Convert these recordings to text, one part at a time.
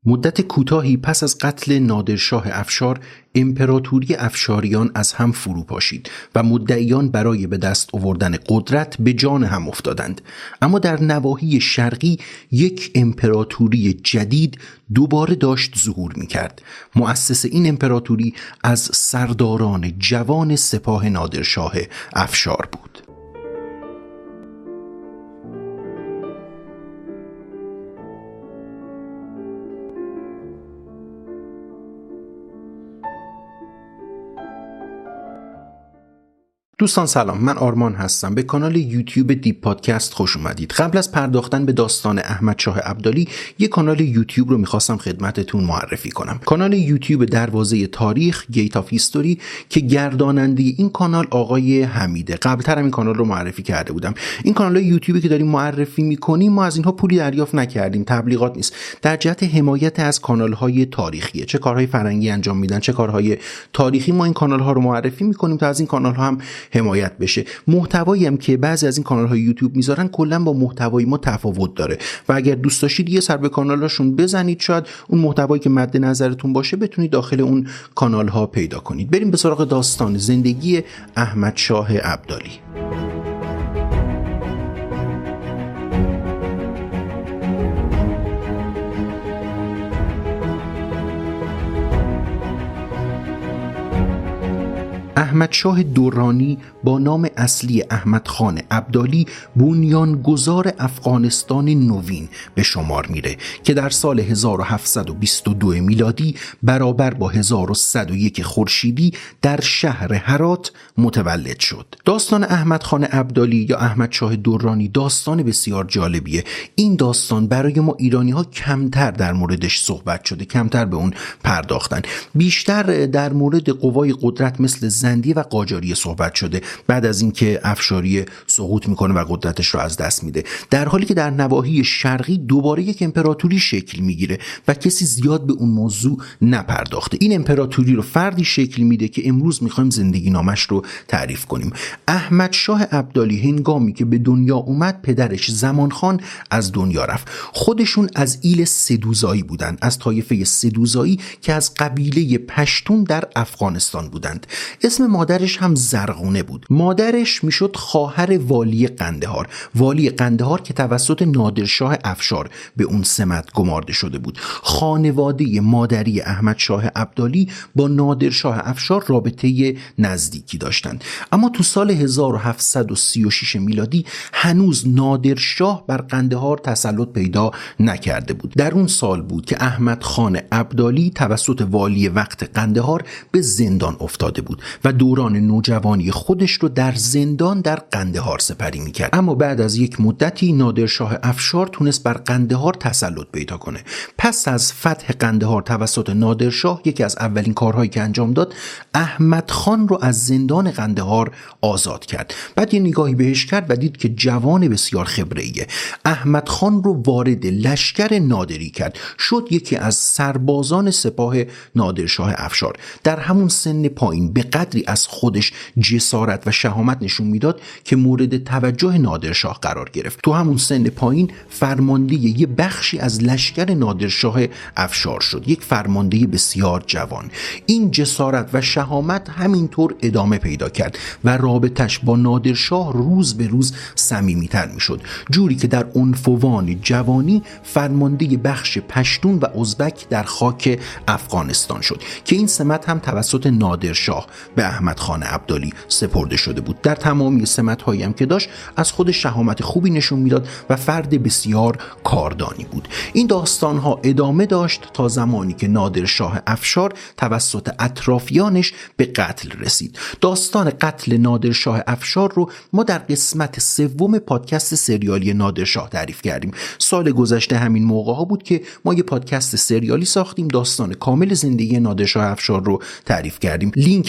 مدت کوتاهی پس از قتل نادرشاه افشار، امپراتوری افشاریان از هم فرو پاشید و مدعیان برای به دست آوردن قدرت به جان هم افتادند. اما در نواحی شرقی یک امپراتوری جدید دوباره داشت ظهور می‌کرد. مؤسس این امپراتوری از سرداران جوان سپاه نادرشاه افشار بود. دوستان سلام، من آرمان هستم. به کانال یوتیوب دیپ پادکست خوش اومدید. قبل از پرداختن به داستان احمدشاه ابدالی، یک کانال یوتیوب رو میخواستم خدمتتون معرفی کنم. کانال یوتیوب دروازه تاریخ گیت آف هیستوری که گرداننده این کانال آقای حمیده. قبلتر هم این کانال رو معرفی کرده بودم. این کانال یوتیوبی که داریم معرفی میکنیم ما از اینها پولی دریافت نکردیم، تبلیغات نیست. در جهت حمایت از کانال‌های تاریخی، چه کارهای فرهنگی انجام میدن چه کارهای تاریخی، ما این کانال‌ها رو معرفی میکنیم تا از این کانال‌ها هم حمایت بشه. محتوایی هم که بعضی از این کانال‌های یوتیوب میذارن کلا با محتوای ما تفاوت داره و اگر دوست داشتید یه سر به کانالاشون بزنید، شاید اون محتوایی که مد نظرتون باشه بتونید داخل اون کانال‌ها پیدا کنید. بریم به سراغ داستان زندگی احمدشاه ابدالی. احمدشاه دورانی با نام اصلی احمد خان ابدالی بنیانگذار افغانستان نوین به شمار میره که در سال 1722 میلادی برابر با 1101 خورشیدی در شهر هرات متولد شد. داستان احمد خان ابدالی یا احمدشاه دورانی داستان بسیار جالبیه. این داستان برای ما ایرانی ها کمتر در موردش صحبت شده، کمتر به اون پرداختن. بیشتر در مورد قوای قدرت مثل زندیه و قاجاریه صحبت شده بعد از اینکه افشاری سقوط میکنه و قدرتش رو از دست میده، در حالی که در نواحی شرقی دوباره یک امپراتوری شکل میگیره و کسی زیاد به اون موضوع نپرداخته. این امپراتوری رو فردی شکل میده که امروز میخوایم زندگی نامش رو تعریف کنیم. احمدشاه ابدالی هنگامی که به دنیا اومد، پدرش زمانخان از دنیا رفت. خودشون از ایل سدوزایی بودن، از طایفه سدوزایی که از قبیله پشتون در افغانستان بودند. اسم مادرش هم زرغونه بود. مادرش میشد خواهر والی قندهار. والی قندهار که توسط نادرشاه افشار به اون سمت گمارده شده بود. خانواده مادری احمدشاه ابدالی با نادرشاه افشار رابطه نزدیکی داشتند. اما تو سال 1736 میلادی هنوز نادرشاه بر قندهار تسلط پیدا نکرده بود. در اون سال بود که احمد خان ابدالی توسط والی وقت قندهار به زندان افتاده بود و دوران نوجوانی خودش رو در زندان در قندهار سپری میکرد. اما بعد از یک مدتی نادرشاه افشار تونست بر قندهار تسلط پیدا کنه. پس از فتح قندهار توسط نادرشاه، یکی از اولین کارهایی که انجام داد، احمد خان رو از زندان قندهار آزاد کرد. بعد یه نگاهی بهش کرد و دید که جوان بسیار خبره‌ایه. احمد خان رو وارد لشکر نادری کرد، شد یکی از سربازان سپاه نادرشاه افشار. در همون سن پایین به قدری از خودش جسارت و شهامت نشون میداد که مورد توجه نادرشاه قرار گرفت. تو همون سن پایین فرمانده یه بخشی از لشکر نادرشاه افشار شد، یک فرمانده بسیار جوان. این جسارت و شهامت همینطور ادامه پیدا کرد و رابطش با نادرشاه روز به روز صمیمیتر میشد، جوری که در عنفوان جوانی فرمانده بخش پشتون و ازبک در خاک افغانستان شد که این سمت هم توسط نادرشاه به احمد خان ابدالی سپرده شده بود. در تمامی سمت‌هایی هم که داشت از خود شهامت خوبی نشون میداد و فرد بسیار کاردانی بود. این داستان‌ها ادامه داشت تا زمانی که نادرشاه افشار توسط اطرافیانش به قتل رسید. داستان قتل نادرشاه افشار رو ما در قسمت 3 پادکست سریالی نادرشاه تعریف کردیم. سال گذشته همین موقع‌ها بود که ما یه پادکست سریالی ساختیم، داستان کامل زندگی نادرشاه افشار رو تعریف کردیم. لینک هر 3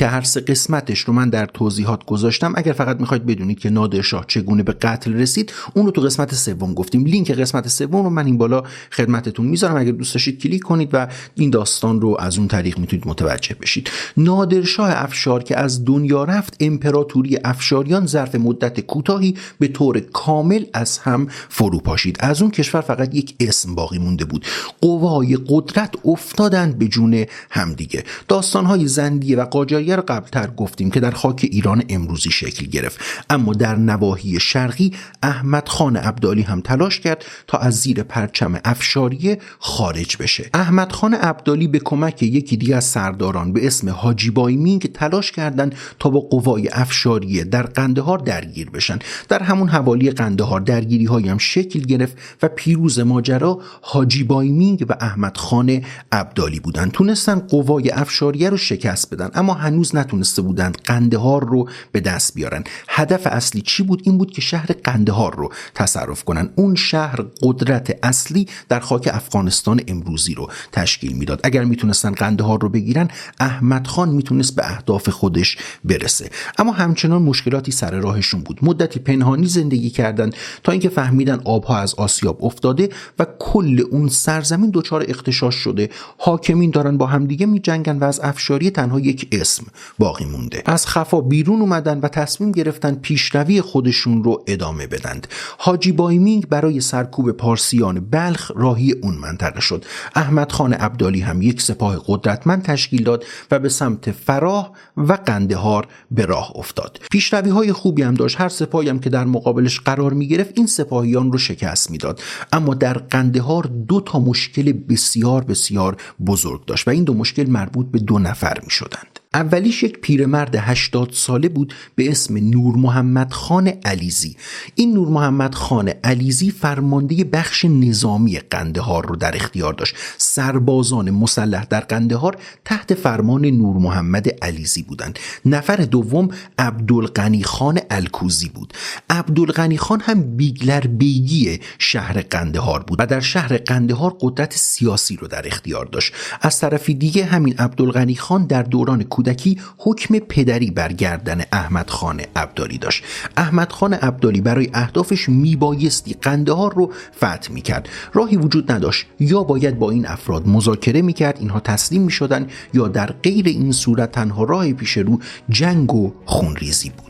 قسمتش رو من در توضیحات گذاشتم. اگر فقط میخواید بدونید که نادرشاه چگونه به قتل رسید، اون رو تو قسمت سوم گفتیم. لینک قسمت سوم رو من این بالا خدمتتون میذارم، اگر دوست داشتید کلیک کنید و این داستان رو از اون طریق میتونید متوجه بشید. نادرشاه افشار که از دنیا رفت، امپراتوری افشاریان ظرف مدت کوتاهی به طور کامل از هم فرو پاشید. از اون کشور فقط یک اسم باقی مونده بود. قوای قدرت افتادند به جون همدیگه. داستان‌های زندیه و قاجاریه رو قبلتر گفتیم که در خاک ایران امروزی شکل گرفت، اما در نواحی شرقی احمد خان ابدالی هم تلاش کرد تا از زیر پرچم افشاریه خارج بشه. احمد خان ابدالی به کمک یکی دیگه از سرداران به اسم حاجی بایمینگ تلاش کردند تا با قوای افشاریه در قندهار درگیر بشن. در همون حوالی قندهار درگیری‌هایی هم شکل گرفت و پیروز ماجرا حاجی بایمینگ و احمد خان ابدالی بودن. تونستن قوای افشاریه رو شکست بدن، اما هنوز نتونسته بودند قندهار رو به دست بیارن. هدف اصلی چی بود؟ این بود که شهر قندهار رو تصرف کنن. اون شهر قدرت اصلی در خاک افغانستان امروزی رو تشکیل میداد. اگر میتونستن قندهار رو بگیرن، احمد خان میتونست به اهداف خودش برسه. اما همچنان مشکلاتی سر راهشون بود. مدتی پنهانی زندگی کردن تا اینکه فهمیدن آبها از آسیاب افتاده و کل اون سرزمین دچار اغتشاش شده. حاکمین دارن با همدیگه میجنگن و از افشاری تنها یک اسم باقی مونده. از خفا بیرون اومدن و تصمیم گرفتن پیشروی خودشون رو ادامه بدن. حاجی بایمینگ برای سرکوب پارسیان بلخ راهی اون منطقه شد. احمد خان ابدالی هم یک سپاه قدرتمند تشکیل داد و به سمت فراه و قندهار به راه افتاد. پیشروی‌های خوبی هم داشت. هر سپاهی هم که در مقابلش قرار می‌گرفت این سپاهیان رو شکست میداد. اما در قندهار 2 مشکل بسیار بسیار بزرگ داشت و این 2 مشکل مربوط به 2 نفر می‌شدند. اولیش یک پیرمرد 80 ساله بود به اسم نور محمد خان علیزی. این نور محمد خان علیزی فرمانده بخش نظامی قندهار رو در اختیار داشت. سربازان مسلح در قندهار تحت فرمان نور محمد علیزی بودند. نفر دوم عبدالغنی خان الکوزی بود. عبدالغنی خان هم بیگلر بیگی شهر قندهار بود و در شهر قندهار قدرت سیاسی رو در اختیار داشت. از طرف دیگه همین عبدالغنی خان در دوران کودکی حکم پدری بر گردن احمد خان ابدالی داشت. احمد خان ابدالی برای اهدافش میبایستی قندهار رو فتح میکرد. راهی وجود نداشت. یا باید با این افراد مذاکره میکرد، اینها تسلیم میشدن، یا در غیر این صورت تنها راه پیش رو جنگ و خونریزی بود.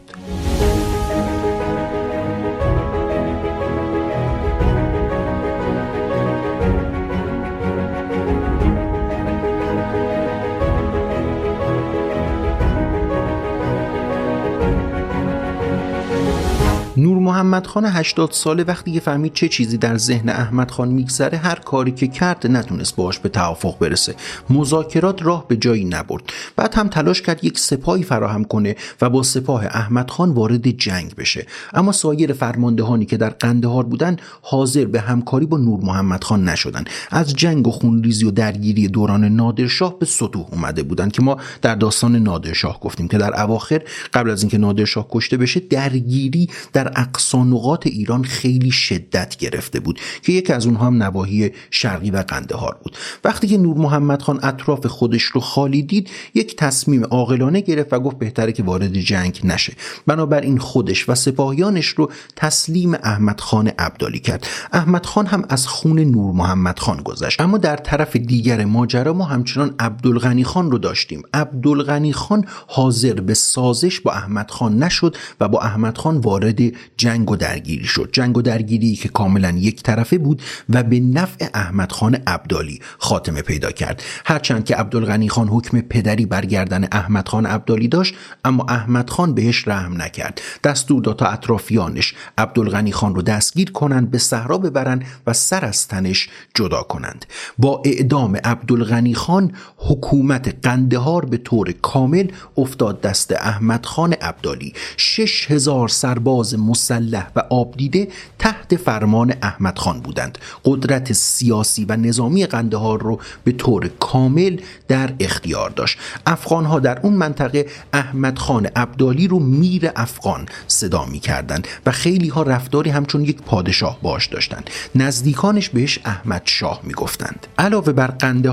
نور محمد خان 80 ساله وقتی که فهمید چه چیزی در ذهن احمد خان میگذره، هر کاری که کرد نتونست باهاش به توافق برسه. مذاکرات راه به جایی نبرد. بعد هم تلاش کرد یک سپاهی فراهم کنه و با سپاه احمد خان وارد جنگ بشه. اما سایر فرماندهانی که در قندهار بودن حاضر به همکاری با نور محمد خان نشدن. از جنگ و خونریزی و درگیری دوران نادرشاه به سطوح اومده بودن که ما در داستان نادرشاه گفتیم که در اواخر قبل از اینکه نادرشاه کشته بشه، درگیری در اقصا نقاط ایران خیلی شدت گرفته بود که یکی از اونها هم نواحی شرقی و قندهار بود. وقتی که نور محمد خان اطراف خودش رو خالی دید، یک تصمیم عاقلانه گرفت و گفت بهتره که وارد جنگ نشه. بنابراین خودش و سپاهیانش رو تسلیم احمد خان ابدالی کرد. احمد خان هم از خون نور محمد خان گذشت. اما در طرف دیگر ماجرا ما همچنان عبدالغنی خان رو داشتیم. عبدالغنی خان حاضر به سازش با احمد خان نشد و با احمد خان وارد جنگ و درگیری شد. جنگ و درگیری که کاملا یک طرفه بود و به نفع احمد خان ابدالی خاتمه پیدا کرد. هرچند که عبدالغنی خان حکم پدری بر گردن احمد خان ابدالی داشت، اما احمد خان بهش رحم نکرد. دستور داد تا اطرافیانش عبدالغنی خان رو دستگیر کنند، به صحرا ببرن و سر از تنش جدا کنند. با اعدام عبدالغنی خان حکومت قندهار به طور کامل افتاد دست احمد خان ابدالی. 6000 سرباز مسلح و آبدیده تحت فرمان احمد خان بودند. قدرت سیاسی و نظامی قندهار رو به طور کامل در اختیار داشت. افغانها در اون منطقه احمد خان ابدالی رو میر افغان صدا می کردن و خیلی ها رفتاری همچون یک پادشاه باش داشتن. نزدیکانش بهش احمد شاه می گفتند. علاوه بر قندهار،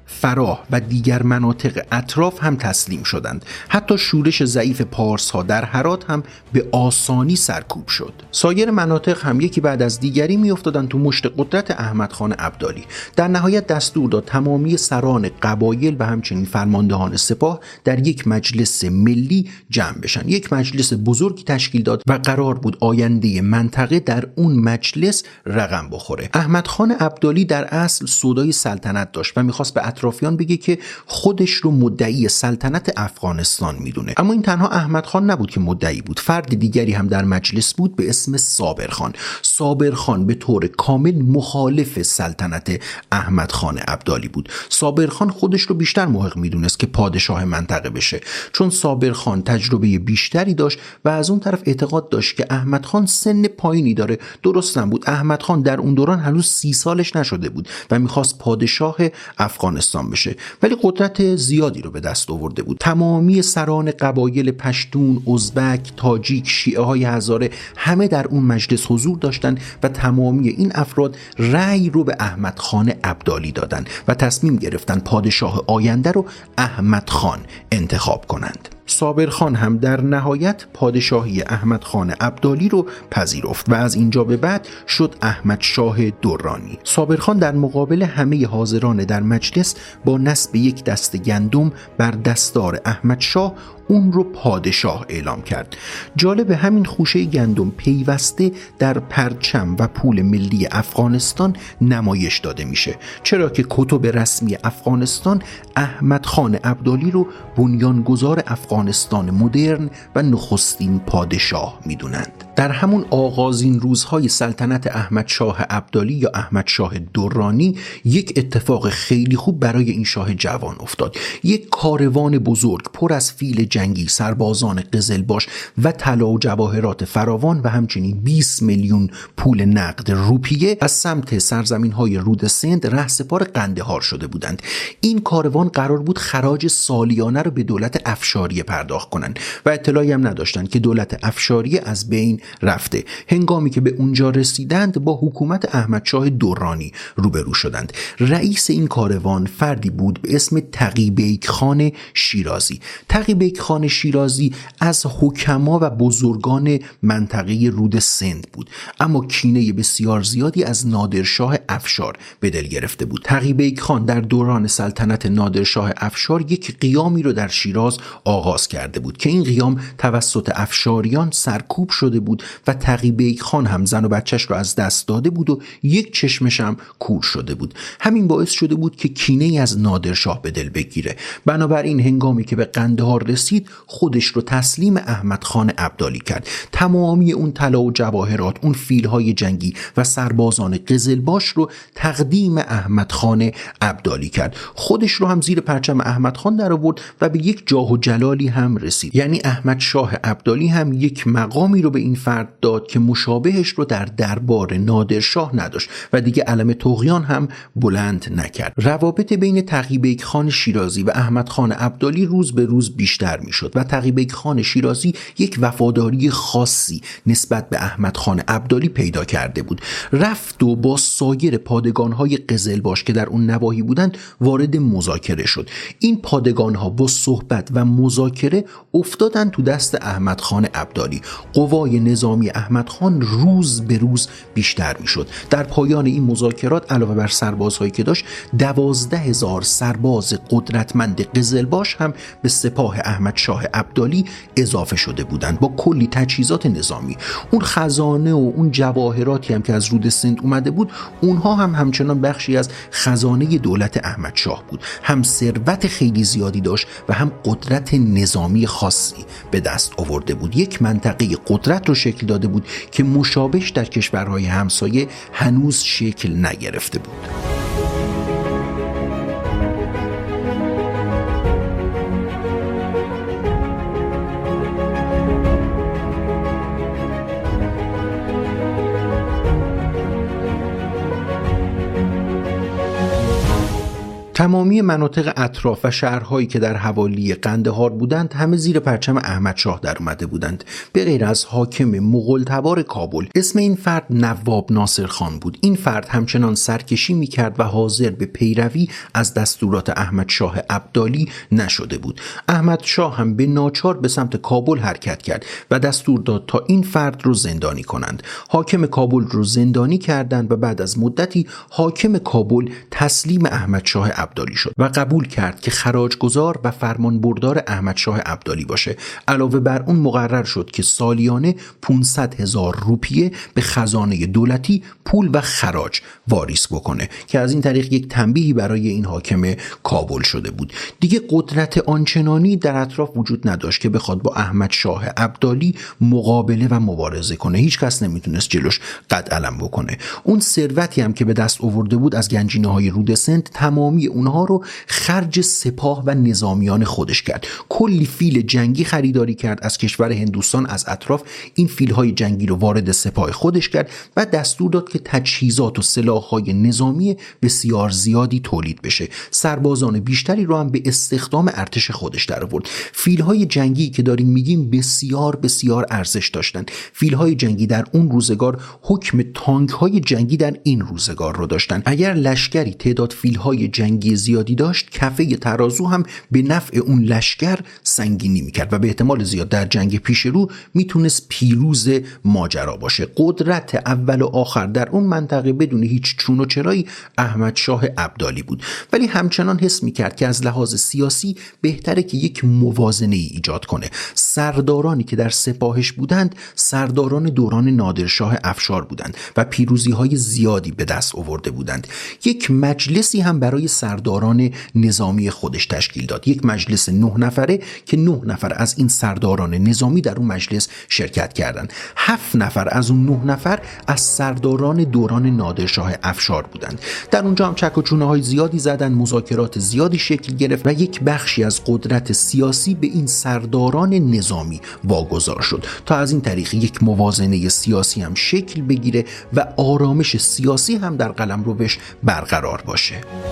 فراه و دیگر مناطق اطراف هم تسلیم شدند. حتی شورش ضعیف پارس‌ها در هرات هم به آسانی سرکوب شد. سایر مناطق هم یکی بعد از دیگری میافتادند تو مشت قدرت احمد خان ابدالی. در نهایت دستور داد تمامی سران قبایل و همچنین فرماندهان سپاه در یک مجلس ملی جمع بشن. یک مجلس بزرگی تشکیل داد و قرار بود آینده منطقه در اون مجلس رقم بخوره. احمد خان ابدالی در اصل سودای سلطنت داشت و میخواست به اطرافیان بگه که خودش رو مدعی سلطنت افغانستان میدونه. اما این تنها احمد خان نبود که مدعی بود. فرد دیگری هم در مجلس بود به اسم صابرخان. صابرخان به طور کامل مخالف سلطنت احمد خان ابدالی بود. صابرخان خودش رو بیشتر محق میدونست که پادشاه منطقه بشه، چون صابرخان تجربه بیشتری داشت و از اون طرف اعتقاد داشت که احمد خان سن پایینی داره. درست هم بود. احمد خان در اون دوران هنوز 30 سالش نشده بود و میخواست پادشاه افغانستان بشه، ولی قدرت زیادی رو به دست آورده بود. تمامی سران قبایل پشتون، ازبک، تاجیک، شیعه های هزاره همه در اون مجلس حضور داشتن و تمامی این افراد رأی رو به احمد خان ابدالی دادن و تصمیم گرفتن پادشاه آینده رو احمد خان انتخاب کنند. صابرخان هم در نهایت پادشاهی احمد خان ابدالی رو پذیرفت و از اینجا به بعد شد احمد شاه درانی. صابرخان در مقابل همه حاضران در مجلس با نصب یک دست گندم بر دستار احمد شاه اون رو پادشاه اعلام کرد. جالب، همین خوشه گندم پیوسته در پرچم و پول ملی افغانستان نمایش داده میشه، چرا که کتب رسمی افغانستان احمد خان ابدالی رو بنیانگذار افغانستان مدرن و نخستین پادشاه میدونند. در همون آغازین روزهای سلطنت احمد شاه ابدالی یا احمد شاه درانی یک اتفاق خیلی خوب برای این شاه جوان افتاد. یک کاروان بزرگ پر از فیل جنگی، سربازان قزلباش و طلا و جواهرات فراوان و همچنین 20 میلیون پول نقد روپیه از سمت سرزمین‌های رود سند رهسپار قندهار شده بودند. این کاروان قرار بود خراج سالیانه رو به دولت افشاریه پرداخت کنند و اطلاعی هم نداشتند که دولت افشاریه از بین رفته. هنگامی که به اونجا رسیدند با حکومت احمد شاه درانی روبرو شدند. رئیس این کاروان فردی بود به اسم تقی بیک خان شیرازی. تقی بیک خان شیرازی از حکما و بزرگان منطقه رود سند بود، اما کینه بسیار زیادی از نادرشاه افشار به دل گرفته بود. تقی بیک خان در دوران سلطنت نادرشاه افشار یک قیامی رو در شیراز آغاز کرده بود که این قیام توسط افشاریان سرکوب شده بود و تقی بیک خان هم زن و بچهش رو از دست داده بود و یک چشمش هم کور شده بود. همین باعث شده بود که کینه از نادرشاه به دل بگیره. بنابراین هنگامی که به قندهار رسید خودش رو تسلیم احمد خان ابدالی کرد. تمامی اون طلا و جواهرات، اون فیلهای جنگی و سربازان قزلباش رو تقدیم احمد خان ابدالی کرد. خودش رو هم زیر پرچم احمد خان در آورد و به یک جاه و جلالی هم رسید. یعنی احمد شاه ابدالی هم یک مقامی رو به این فرد داد که مشابهش رو در دربار نادرشاه نداشت و دیگه علم طغیان هم بلند نکرد. روابط بین تقی بیک خان شیرازی و احمد خان ابدالی روز به روز بیشتر میشد و تقی بیک خان شیرازی یک وفاداری خاصی نسبت به احمد خان ابدالی پیدا کرده بود. رفت و با سایر پادگان‌های قزلباش که در اون نواحی بودند وارد مذاکره شد. این پادگان‌ها با صحبت و مذاکره افتادن تو دست احمد خان ابدالی. قوای نظامی احمد خان روز به روز بیشتر میشد. در پایان این مذاکرات علاوه بر سربازهایی که داشت 12,000 سرباز قدرتمند قزلباش هم به سپاه احمد شاه ابدالی اضافه شده بودند با کلی تجهیزات نظامی. اون خزانه و اون جواهراتی هم که از رود سند اومده بود اونها هم همچنان بخشی از خزانه دولت احمد شاه بود. هم ثروت خیلی زیادی داشت و هم قدرت نظامی خاصی به دست آورده بود. یک منطقه قدرت رو شکل داده بود که مشابهش در کشورهای همسایه هنوز شکل نگرفته بود. تمامی مناطق اطراف و شهرهایی که در حوالی قندهار بودند همه زیر پرچم احمد شاه در اومده بودند، به غیر از حاکم مغول‌تبار کابل. اسم این فرد نواب ناصر خان بود. این فرد همچنان سرکشی میکرد و حاضر به پیروی از دستورات احمد شاه ابدالی نشده بود. احمد شاه هم به ناچار به سمت کابل حرکت کرد و دستور داد تا این فرد رو زندانی کنند. حاکم کابل رو زندانی کردند و بعد از مدتی حاکم کابل تسلیم احمد شاه ابدالی شد و قبول کرد که خراجگزار و فرمانبردار احمد شاه ابدالی باشه. علاوه بر اون مقرر شد که سالیانه 500,000 روپیه به خزانه دولتی پول و خراج واریز بکنه که از این طریق یک تنبیهی برای این حاکم کابل شده بود. دیگه قدرت آنچنانی در اطراف وجود نداشت که بخواد با احمد شاه ابدالی مقابله و مبارزه کنه. هیچ کس نمیتونست جلوش قد علم بکنه. اون ثروتی هم که به دست آورده بود از گنجینه‌های رود سند، تمامی اونها رو خرج سپاه و نظامیان خودش کرد. کلی فیل جنگی خریداری کرد از کشور هندوستان، از اطراف این فیل‌های جنگی رو وارد سپاه خودش کرد و دستور داد که تجهیزات و سلاح‌های نظامی بسیار زیادی تولید بشه. سربازان بیشتری رو هم به استخدام ارتش خودش در آورد. فیل‌های جنگی که داریم میگیم بسیار بسیار ارزش داشتن. فیل‌های جنگی در اون روزگار حکم تانک‌های جنگی در این روزگار رو داشتن. اگر لشکری تعداد فیل‌های جنگی زیادی داشت، کفه ترازو هم به نفع اون لشکر سنگینی میکرد و به احتمال زیاد در جنگ پیش رو میتونست پیروز ماجرا باشه. قدرت اول و آخر در اون منطقه بدون هیچ چون و چرایی احمد شاه ابدالی بود، ولی همچنان حس میکرد که از لحاظ سیاسی بهتره که یک موازنه ای ایجاد کنه. سردارانی که در سپاهش بودند سرداران دوران نادرشاه افشار بودند و پیروزی های زیادی به دست آورده بودند. یک مجلسی هم برای سرداران نظامی خودش تشکیل داد، یک مجلس 9 نفره که 9 نفر از این سرداران نظامی در اون مجلس شرکت کردند. 7 نفر از اون 9 نفر از سرداران دوران نادرشاه افشار بودند. در اونجا هم چک و چونه های زیادی زدن، مذاکرات زیادی شکل گرفت و یک بخشی از قدرت سیاسی به این سرداران نظامی واگذار شد تا از این طریق یک موازنه سیاسی هم شکل بگیره و آرامش سیاسی هم در قلمروش برقرار باشه.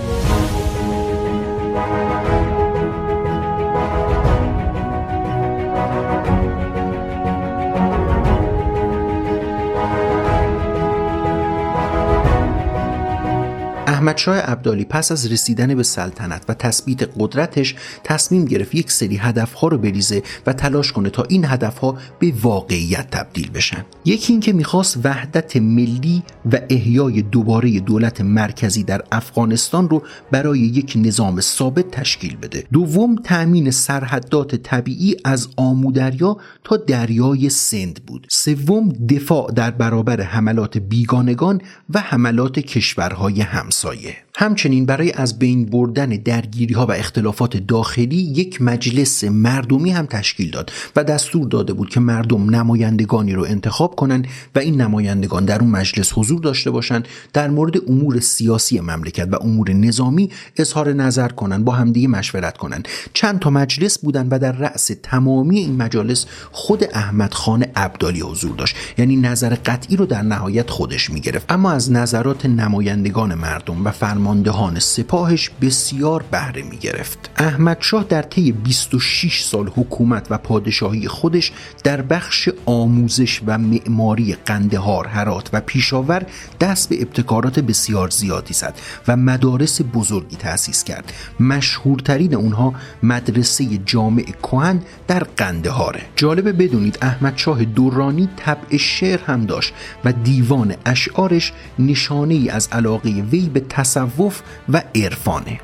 احمد شاه ابدالی پس از رسیدن به سلطنت و تثبیت قدرتش تصمیم گرفت یک سری هدفها رو بریزه و تلاش کنه تا این هدفها به واقعیت تبدیل بشن. یکی این که میخواست وحدت ملی و احیای دوباره دولت مرکزی در افغانستان رو برای یک نظام ثابت تشکیل بده. دوم، تأمین سرحدات طبیعی از آمودریا تا دریای سند بود. سوم، دفاع در برابر حملات بیگانگان و حملات کشورهای همسایه. همچنین برای از بین بردن درگیری‌ها و اختلافات داخلی یک مجلس مردمی هم تشکیل داد و دستور داده بود که مردم نمایندگانی رو انتخاب کنن و این نمایندگان در اون مجلس حضور داشته باشن، در مورد امور سیاسی مملکت و امور نظامی اظهار نظر کنن، با همدیگه مشورت کنن. چند تا مجلس بودن و در رأس تمامی این مجالس خود احمد خان ابدالی حضور داشت، یعنی نظر قطعی رو در نهایت خودش میگرفت، اما از نظرات نمایندگان مردم و فرماندهان سپاهش بسیار بهره می گرفت. احمد شاه در طی 26 سال حکومت و پادشاهی خودش در بخش آموزش و معماری قندهار، هرات و پیشاور دست به ابتکارات بسیار زیادی زد و مدارس بزرگی تأسیس کرد. مشهورترین اونها مدرسه جامع کهن در قندهاره. جالبه بدونید احمد شاه درانی طبع شعر هم داشت و دیوان اشعارش نشانه ای از علاقه وی به تصوف و عرفانه.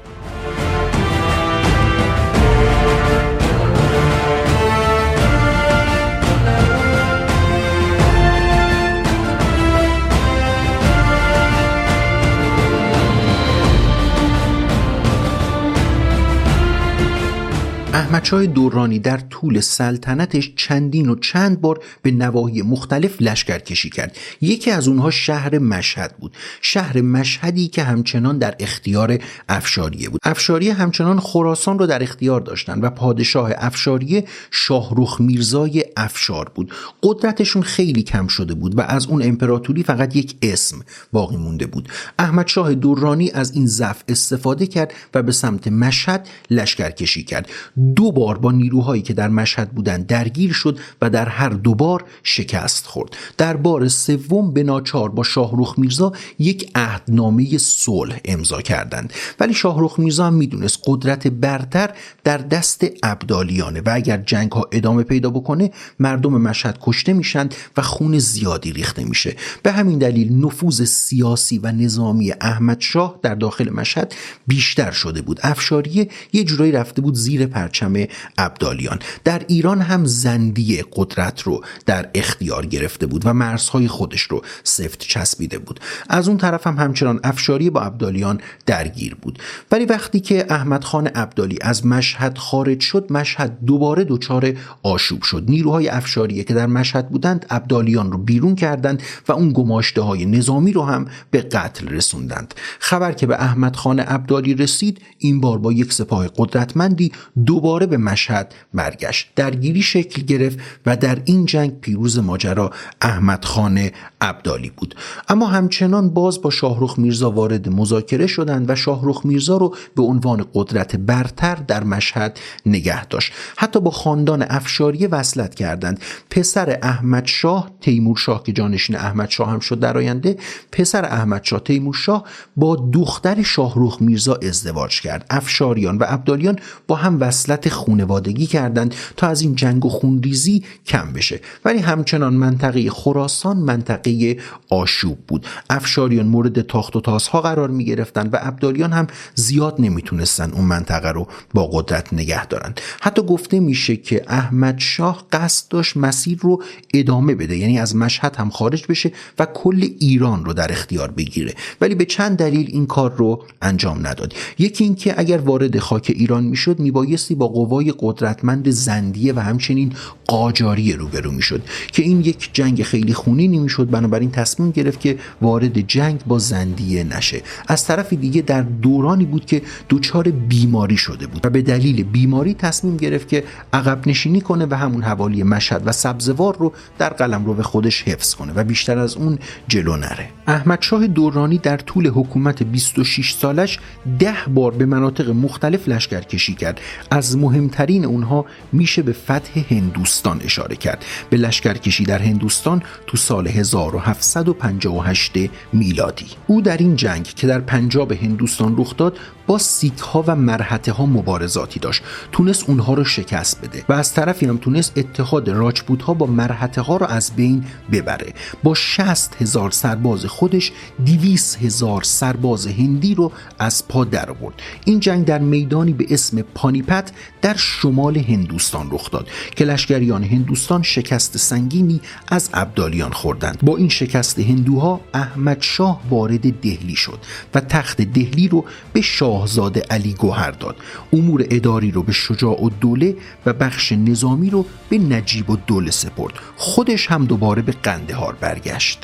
احمدشاه درانی در طول سلطنتش چندین و چند بار به نواحی مختلف لشکر کشی کرد. یکی از اونها شهر مشهد بود، شهر مشهدی که همچنان در اختیار افشاریه بود. افشاریه همچنان خراسان رو در اختیار داشتن و پادشاه افشاریه شاهرخ میرزای افشار بود. قدرتشون خیلی کم شده بود و از اون امپراتوری فقط یک اسم باقی مونده بود. احمدشاه درانی از این ضعف استفاده کرد و به سمت مشهد لشکر کشی کرد. 2 بار با نیروهایی که در مشهد بودند درگیر شد و در هر 2 بار شکست خورد. در بار سوم به ناچار با شاهرخ میرزا یک عهدنامه صلح امضا کردند، ولی شاهرخ میرزا هم میدونست قدرت برتر در دست ابدالیانه و اگر جنگ ها ادامه پیدا بکنه مردم مشهد کشته میشن و خون زیادی ریخته میشه. به همین دلیل نفوذ سیاسی و نظامی احمدشاه در داخل مشهد بیشتر شده بود. افشاریه یه جورایی رفته بود زیر پرچم ابدالیان. در ایران هم زندیه قدرت رو در اختیار گرفته بود و مرزهای خودش رو سفت چسبیده بود. از اون طرف هم همچنان افشاریه با ابدالیان درگیر بود. ولی وقتی که احمد خان ابدالی از مشهد خارج شد، مشهد دوباره دچار آشوب شد. نیروهای افشاریه که در مشهد بودند ابدالیان رو بیرون کردند و اون گماشته های نظامی رو هم به قتل رسوندند. خبر که به احمد خان ابدالی رسید، این بار با یک سپاه قدرتمندی دوباره به مشهد برگشت. درگیری شکل گرفت و در این جنگ پیروز ماجرا احمد خان ابدالی بود. اما همچنان باز با شاهرخ میرزا وارد مذاکره شدند و شاهرخ میرزا رو به عنوان قدرت برتر در مشهد نگه داشت. حتی با خاندان افشاریه وصلت کردند. پسر احمدشاه تیمورشاه که جانشین احمدشاه هم شد در آینده، پسر احمدشاه تیمورشاه با دختر شاهرخ میرزا ازدواج کرد. افشاریان و ابدالیان با هم وصلت خانوادگی کردند تا از این جنگ و خونریزی کم بشه. ولی همچنان منطقه خراسان منطقه آشوب بود. افشاریان مورد تاخت و تازها قرار می گرفتن و ابدالیان هم زیاد نمیتونستن اون منطقه رو با قدرت نگه دارن. حتی گفته میشه که احمد شاه قصد داشت مسیر رو ادامه بده، یعنی از مشهد هم خارج بشه و کل ایران رو در اختیار بگیره، ولی به چند دلیل این کار رو انجام نداد. یکی این که اگر وارد خاک ایران میشد میبایستی با قوای قدرتمند زندیه و همچنین قاجاری روبرو میشد که این یک جنگ خیلی خونینی میشد. بنابراین تصمیم گرفت که وارد جنگ با زندیه نشه. از طرف دیگه در دورانی بود که دچار بیماری شده بود و به دلیل بیماری تصمیم گرفت که عقب نشینی کنه و همون حوالی مشهد و سبزوار رو در قلمرو به خودش حفظ کنه و بیشتر از اون جلو نره. احمدشاه درانی در طول حکومت 26 سالش 10 بار به مناطق مختلف لشکر کشی کرد. از مهمترین اونها میشه به فتح هندوستان اشاره کرد، به لشکر کشی در هندوستان تو سال 1758 میلادی. او در این جنگ که در پنجاب هندوستان رخ داد با سیک ها و مرهته ها مبارزاتی داشت، تونست اونها رو شکست بده و از طرفی هم تونست اتحاد راجپوت ها با مرهته ها رو از بین ببره. با 60,000 سرباز خودش 200,000 سرباز هندی رو از پا در آورد. این جنگ در میدانی به اسم پانیپت در شمال هندوستان رخ داد که لشکریان هندوستان شکست سنگینی از ابدالیان خوردند. با این شکست هندوها احمد شاه وارد دهلی شد و تخت دهلی رو به شاهزاده علی گوهر داد. امور اداری رو به شجاع الدوله و بخش نظامی رو به نجیب الدوله سپرد. خودش هم دوباره به قندهار برگشت.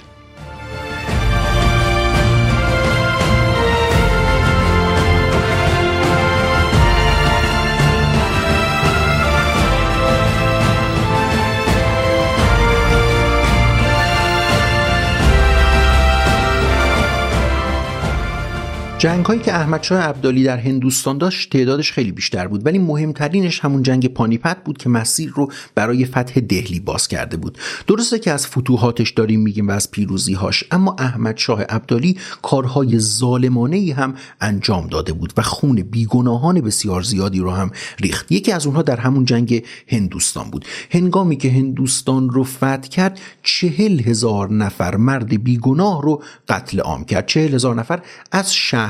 جنگ هایی که احمدشاه ابدالی در هندوستان داشت تعدادش خیلی بیشتر بود، ولی مهمترینش همون جنگ پانیپت بود که مسیر رو برای فتح دهلی باز کرده بود. درسته که از فتوحاتش داریم میگیم و از پیروزی‌هاش، اما احمدشاه ابدالی کارهای ظالمانه‌ای هم انجام داده بود و خون بیگناهان بسیار زیادی رو هم ریخت. یکی از اونها در همون جنگ هندوستان بود. هنگامی که هندوستان رو فتح کرد 40,000 نفر مرد بیگناه رو قتل عام کرد. 40,000 نفر از شهر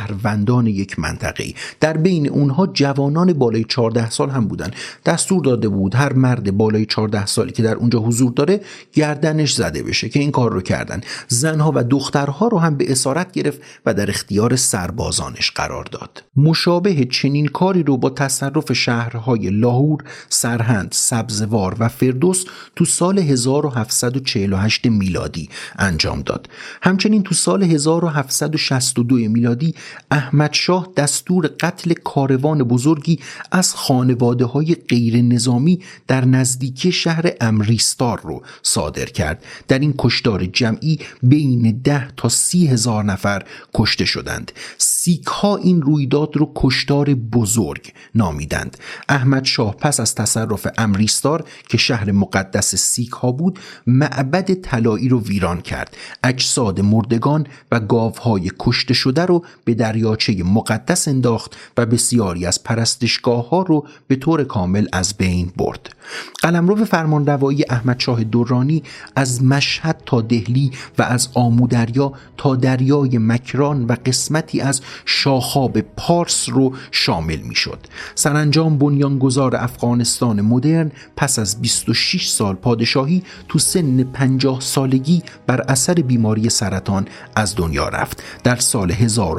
شهروندان یک منطقه. در بین اونها جوانان بالای 14 سال هم بودن. دستور داده بود هر مرد بالای 14 سالی که در اونجا حضور داره گردنش زده بشه که این کار رو کردن. زنها و دخترها رو هم به اسارت گرفت و در اختیار سربازانش قرار داد. مشابه چنین کاری رو با تصرف شهرهای لاهور، سرهند، سبزوار و فردوس تو سال 1748 میلادی انجام داد. همچنین تو سال 1762 میلادی احمد شاه دستور قتل کاروان بزرگی از خانواده‌های غیر نظامی در نزدیکی شهر امریستار رو صادر کرد. در این کشتار جمعی بین 10 تا 30 هزار نفر کشته شدند. سیک ها این رویداد رو کشتار بزرگ نامیدند. احمد شاه پس از تصرف امریستار که شهر مقدس سیک ها بود، معبد طلایی رو ویران کرد. اجساد مردگان و گاوهای کشته شده رو به دریاچه مقدس انداخت و بسیاری از پرستشگاه ها رو به طور کامل از بین برد. قلمرو فرمانروایی احمد شاه درانی از مشهد تا دهلی و از آمودریا تا دریای مکران و قسمتی از شاخاب پارس رو شامل می شد. سرانجام بنیانگذار افغانستان مدرن پس از 26 سال پادشاهی تو سن 50 سالگی بر اثر بیماری سرطان از دنیا رفت در سال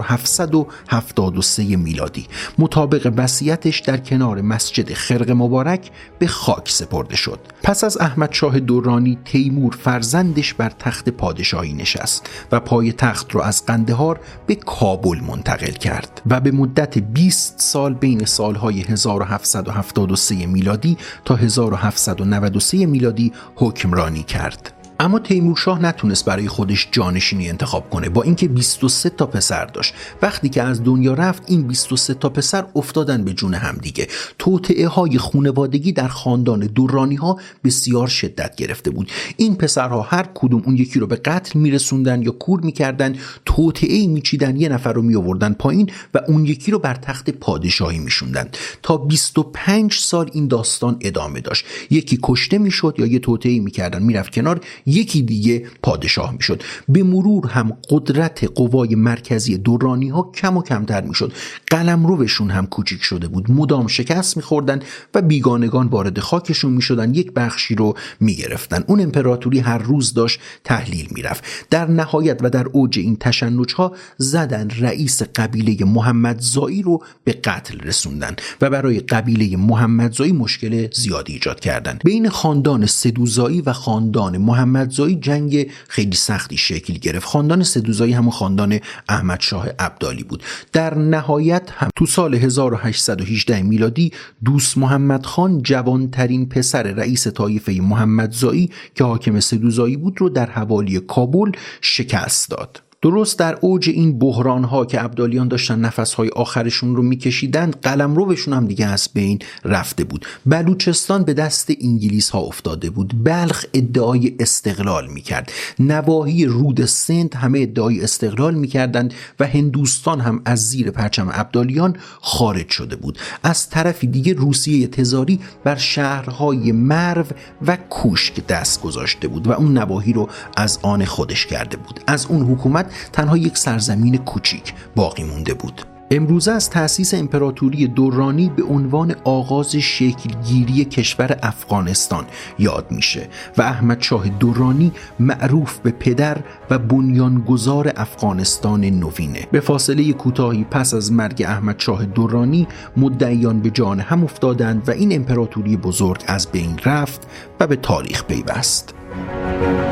1773 میلادی. مطابق وصیتش در کنار مسجد خرق مبارک به خاک سپرده شد. پس از احمد شاه درانی، تیمور فرزندش بر تخت پادشاهی نشست و پای تخت رو از قندهار به کابل منتقل کرد و به مدت 20 سال بین سالهای 1773 میلادی تا 1793 میلادی حکمرانی کرد. اما تیمورشاه نتونست برای خودش جانشینی انتخاب کنه، با اینکه 23 تا پسر داشت. وقتی که از دنیا رفت این 23 تا پسر افتادن به جون هم دیگه. توطئه های خانوادگی در خاندان درانی ها بسیار شدت گرفته بود. این پسرها هر کدوم اون یکی رو به قتل میرسوندن یا کور میکردن، توطئه میچیدن، یه نفر رو میآوردن پایین و اون یکی رو بر تخت پادشاهی میشوندن. تا 25 سال این داستان ادامه داشت. یکی کشته میشد یا یه توطئه میکردن میرفت کنار، یکی دیگه پادشاه میشد. به مرور هم قدرت قوای مرکزی درانی ها کم و کمتر میشد. قلمروشون هم کوچیک شده بود. مدام شکست میخوردن و بیگانگان وارد خاکشون میشدن، یک بخشی رو میگرفتن. اون امپراتوری هر روز داشت تحلیل میرفت. در نهایت و در اوج این تشنج ها زدن رئیس قبیله محمدزایی رو به قتل رسوندن و برای قبیله محمدزایی مشکل زیادی ایجاد کردن. بین خاندان سدوزایی و خاندان محمدزایی جنگ خیلی سختی شکل گرفت. خاندان سدوزایی همون خاندان احمد شاه ابدالی بود. در نهایت هم تو سال 1818 میلادی دوست محمد خان، جوانترین پسر رئیس طایفه محمدزایی که حاکم سدوزایی بود، رو در حوالی کابل شکست داد. درست در اوج این بحران ها که ابدالیان داشتن نفس های آخرشون رو میکشیدند، قلمروشون هم دیگه از بین رفته بود. بلوچستان به دست انگلیس ها افتاده بود. بلخ ادعای استقلال میکرد. نواحی رود سند همه ادعای استقلال میکردند و هندوستان هم از زیر پرچم ابدالیان خارج شده بود. از طرفی دیگه روسیه تزاری بر شهرهای مرو و کوشک دست گذاشته بود و اون نواحی رو از آن خودش کرده بود. از اون حکومت تنها یک سرزمین کوچیک باقی مونده بود. امروزه از تأسیس امپراتوری درانی به عنوان آغاز شکلگیری کشور افغانستان یاد میشه و احمد شاه درانی معروف به پدر و بنیانگذار افغانستان نوینه. به فاصله کوتاهی پس از مرگ احمد شاه درانی مدعیان به جان هم افتادند و این امپراتوری بزرگ از بین رفت و به تاریخ پیوست.